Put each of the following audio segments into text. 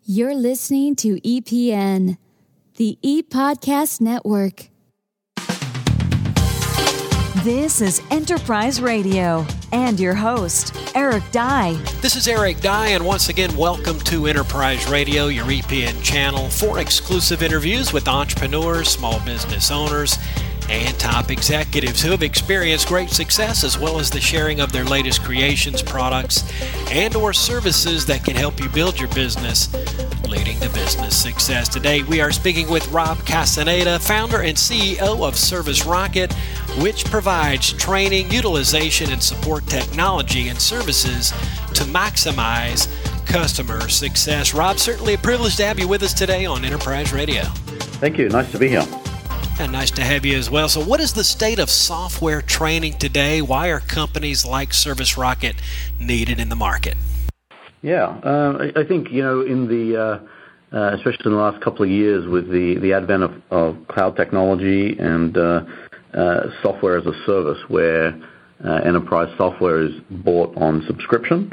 You're listening to EPN, the ePodcast Network. This is Enterprise Radio and your host, Eric Dye. This is Eric Dye, and once again, welcome to Enterprise Radio, your EPN channel, for exclusive interviews with entrepreneurs, small business owners, and top executives who have experienced great success, as well as the sharing of their latest creations, products, and or services that can help you build your business, leading to business success. Today, we are speaking with Rob Castaneda, founder and CEO of Service Rocket, which provides training, utilization, and support technology and services to maximize customer success. Rob, certainly a privilege to have you with us today on Enterprise Radio. Thank you. Nice to be here. And nice to have you as well. So what is the state of software training today? Why are companies like Service Rocket needed in the market? Yeah, I think, in the especially in the last couple of years with the advent of cloud technology and software as a service, where enterprise software is bought on subscription,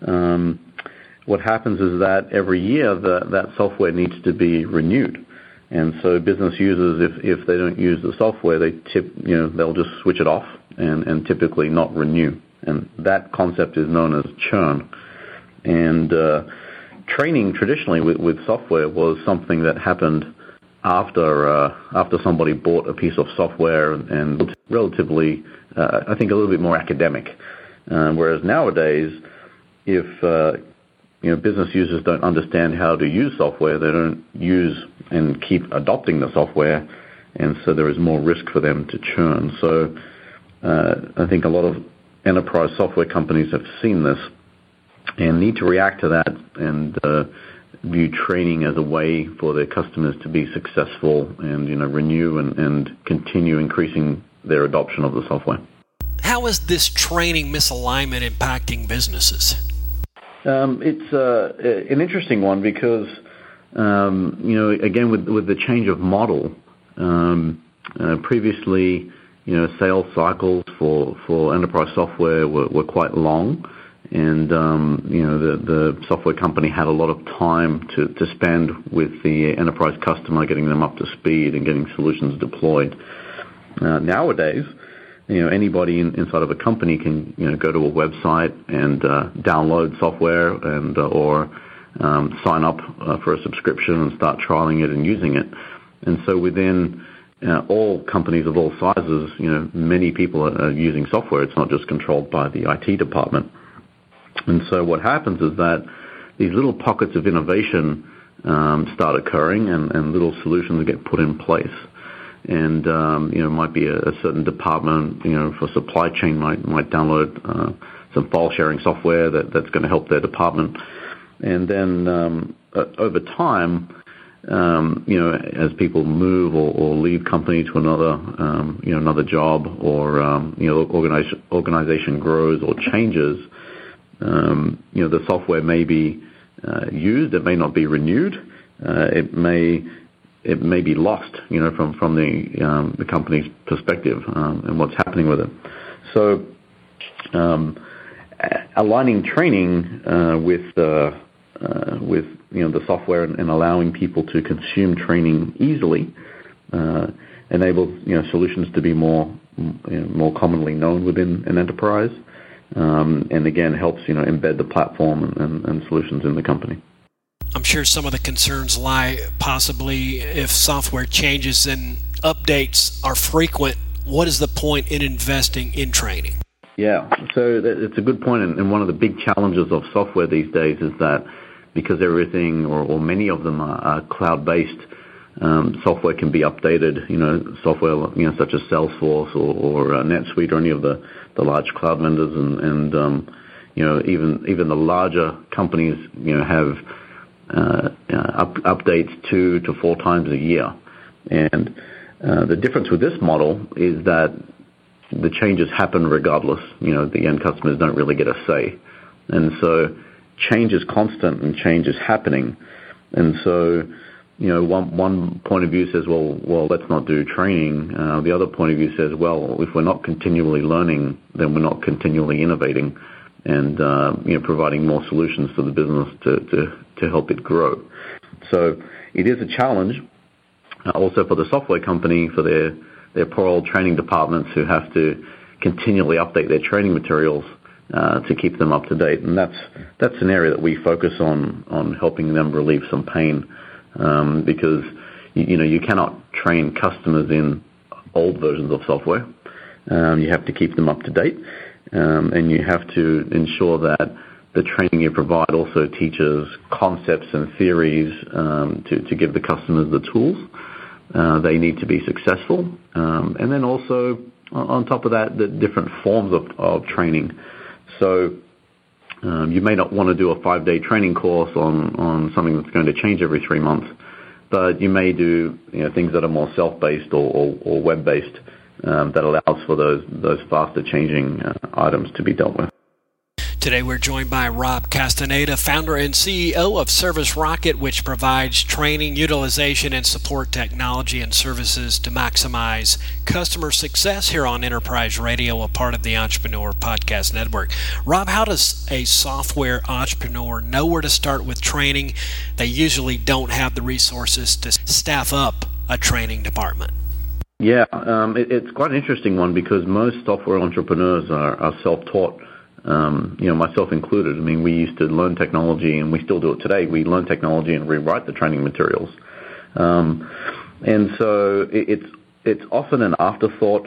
what happens is that every year that software needs to be renewed. And so business users, if they don't use the software, they'll just switch it off and typically not renew. And that concept is known as churn. And training traditionally with software was something that happened after somebody bought a piece of software, and relatively, I think, a little bit more academic. Whereas nowadays, if business users don't understand how to use software, they don't use and keep adopting the software, and so there is more risk for them to churn. So I think a lot of enterprise software companies have seen this and need to react to that and view training as a way for their customers to be successful and renew and continue increasing their adoption of the software. How is this training misalignment impacting businesses? It's an interesting one because, again, with the change of model, previously, sales cycles for enterprise software were quite long, and the software company had a lot of time to spend with the enterprise customer, getting them up to speed and getting solutions deployed. Nowadays, anybody inside of a company can go to a website and download software and or sign up for a subscription and start trialing it and using it. And so within all companies of all sizes, many people are using software. It's not just controlled by the IT department. And so what happens is that these little pockets of innovation start occurring, and little solutions get put in place. And might be a certain department, for supply chain might download some file sharing software that's going to help their department. And then over time, as people move or leave company to another job, or organization grows or changes, the software may be used, it may not be renewed, it may be lost, from the company's perspective, and what's happening with it. So, aligning training with the software and allowing people to consume training easily enables solutions to be more commonly known within an enterprise, and again helps embed the platform and solutions in the company. I'm sure some of the concerns lie possibly if software changes and updates are frequent. What is the point in investing in training? Yeah, so it's a good point, and one of the big challenges of software these days is that because everything or many of them are cloud-based, software can be updated. Software such as Salesforce or NetSuite or any of the large cloud vendors, and even the larger companies have updates 2 to 4 times a year. And the difference with this model is that the changes happen regardless. The end customers don't really get a say. And so change is constant and change is happening. And so, one point of view says, well, let's not do training. The other point of view says, well, if we're not continually learning, then we're not continually innovating. and providing more solutions for the business to help it grow. So it is a challenge also for the software company, for their poor old training departments who have to continually update their training materials to keep them up to date. And that's an area that we focus on helping them relieve some pain, because you cannot train customers in old versions of software. You have to keep them up to date, and you have to ensure that the training you provide also teaches concepts and theories to give the customers the tools they need to be successful. And then also, on top of that, the different forms of training. So you may not want to do a 5-day training course on something that's going to change every 3 months, but you may do things that are more self-based or web-based that allows for those faster changing items to be dealt with. Today we're joined by Rob Castaneda, founder and CEO of Service Rocket, which provides training, utilization, and support technology and services to maximize customer success here on Enterprise Radio, a part of the Entrepreneur Podcast Network. Rob, how does a software entrepreneur know where to start with training? They usually don't have the resources to staff up a training department. Yeah, it's quite an interesting one because most software entrepreneurs are self-taught. Myself included. I mean, we used to learn technology, and we still do it today. We learn technology and rewrite the training materials, and so it's often an afterthought.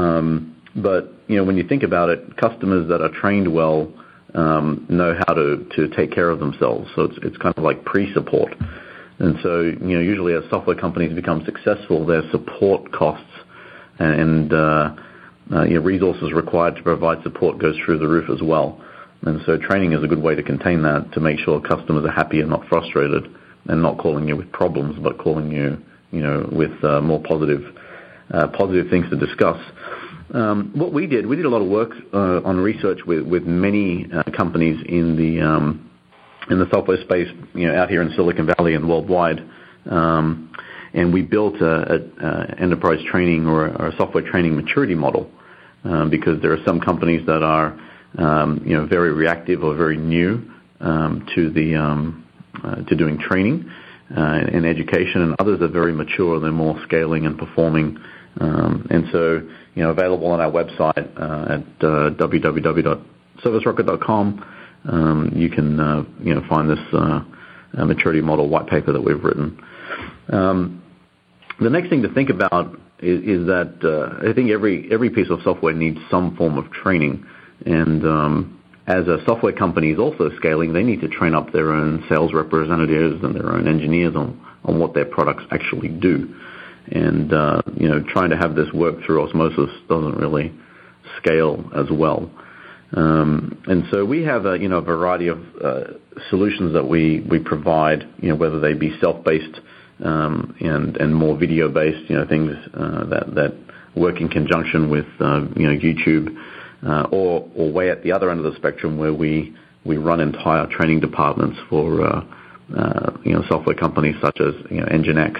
But when you think about it, customers that are trained well know how to take care of themselves. So it's kind of like pre-support. And so usually as software companies become successful, their support costs and resources required to provide support goes through the roof as well. And so training is a good way to contain that, to make sure customers are happy and not frustrated, and not calling you with problems, but calling you, with more positive things to discuss. What we did a lot of work on research with many companies in the software space, out here in Silicon Valley and worldwide. And we built a enterprise training or a software training maturity model. Because there are some companies that are, very reactive or very new to doing training and education, and others are very mature. They're more scaling and performing. And so, available on our website at www.servicerocket.com. You can find this maturity model white paper that we've written. The next thing to think about is that I think every piece of software needs some form of training, and as a software company is also scaling, they need to train up their own sales representatives and their own engineers on what their products actually do. And trying to have this work through osmosis doesn't really scale as well. And so we have a variety of solutions that we provide, whether they be self-based and more video-based, things that work in conjunction with YouTube, or way at the other end of the spectrum where we run entire training departments for software companies such as NGINX.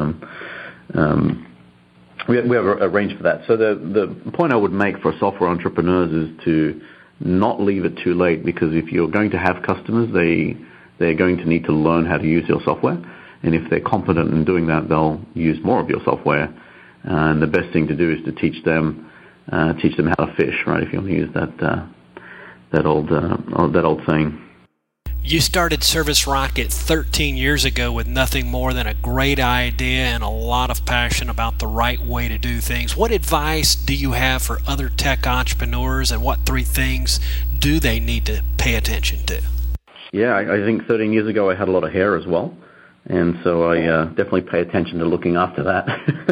We have a range for that. So the point I would make for software entrepreneurs is to not leave it too late, because if you're going to have customers, they're going to need to learn how to use your software. And if they're competent in doing that, they'll use more of your software. And the best thing to do is to teach them how to fish, right? If you want to use that old saying. You started Service Rocket 13 years ago with nothing more than a great idea and a lot of passion about the right way to do things. What advice do you have for other tech entrepreneurs, and what 3 things do they need to pay attention to? Yeah, I think 13 years ago I had a lot of hair as well. And so I definitely pay attention to looking after that.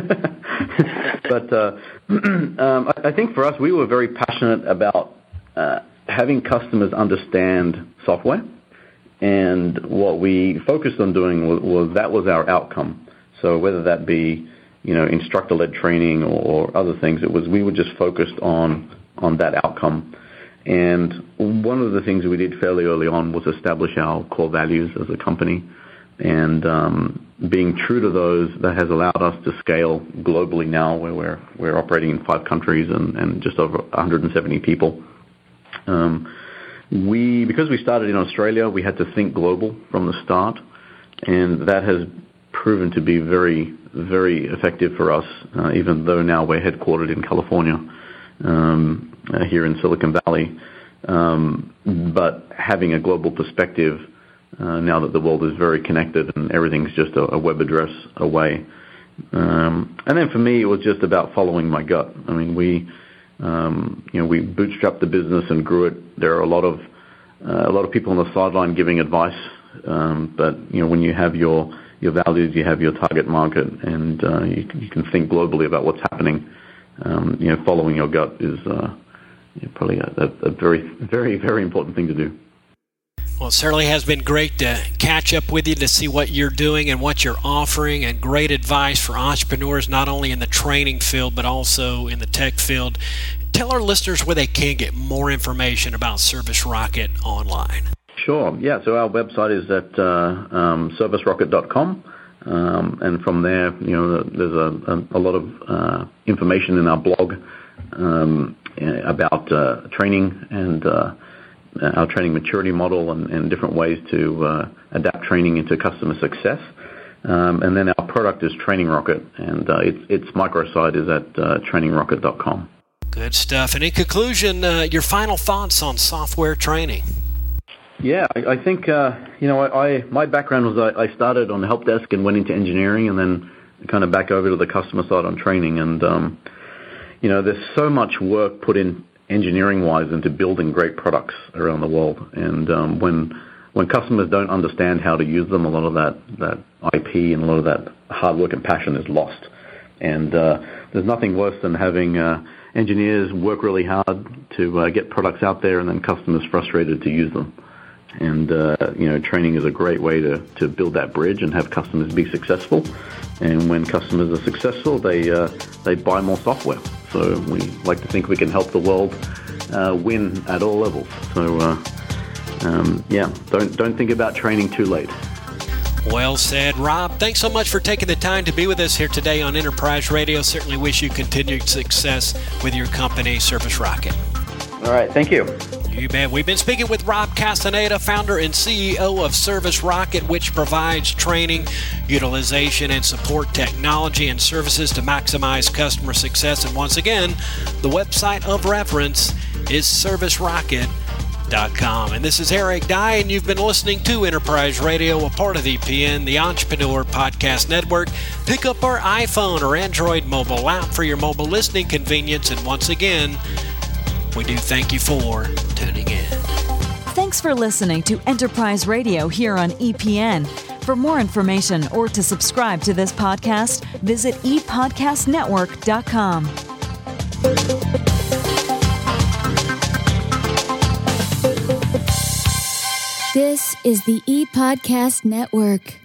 But I think for us, we were very passionate about having customers understand software. And what we focused on doing was our outcome. So whether that be, instructor-led training or other things, we were just focused on that outcome. And one of the things we did fairly early on was establish our core values as a company. And being true to those, that has allowed us to scale globally now, where we're operating in 5 countries and just over 170 people. because we started in Australia, we had to think global from the start, and that has proven to be very, very effective for us, even though now we're headquartered in California, here in Silicon Valley. But having a global perspective, now that the world is very connected and everything's just a web address away. And then for me, it was just about following my gut. I mean, we bootstrapped the business and grew it. There are a lot of people on the sideline giving advice, but when you have your values, you have your target market, and you can think globally about what's happening. Following your gut is probably a very, very, very important thing to do. Well, it certainly has been great to catch up with you to see what you're doing and what you're offering, and great advice for entrepreneurs, not only in the training field, but also in the tech field. Tell our listeners where they can get more information about Service Rocket online. Sure. Yeah. So our website is at servicerocket.com. And from there, there's a lot of information in our blog about training and our training maturity model and different ways to adapt training into customer success. And then our product is Training Rocket, and its microsite is at trainingrocket.com. Good stuff. And in conclusion, your final thoughts on software training? Yeah, I think, my background was I started on the help desk and went into engineering, and then kind of back over to the customer side on training. And, there's so much work put in engineering-wise into building great products around the world. And when customers don't understand how to use them, a lot of that IP and a lot of that hard work and passion is lost. And there's nothing worse than having engineers work really hard to get products out there and then customers frustrated to use them. And, training is a great way to build that bridge and have customers be successful. And when customers are successful, they buy more software. So we like to think we can help the world win at all levels. So, don't think about training too late. Well said, Rob. Thanks so much for taking the time to be with us here today on Enterprise Radio. Certainly wish you continued success with your company, Service Rocket. All right. Thank you. You bet. We've been speaking with Rob Castaneda, founder and CEO of Service Rocket, which provides training, utilization, and support technology and services to maximize customer success. And once again, the website of reference is servicerocket.com. And this is Eric Dye, and you've been listening to Enterprise Radio, a part of EPN, the Entrepreneur Podcast Network. Pick up our iPhone or Android mobile app for your mobile listening convenience. And once again, we do thank you for tuning in. Thanks for listening to Enterprise Radio here on EPN. For more information or to subscribe to this podcast, visit epodcastnetwork.com. This is the ePodcast Network.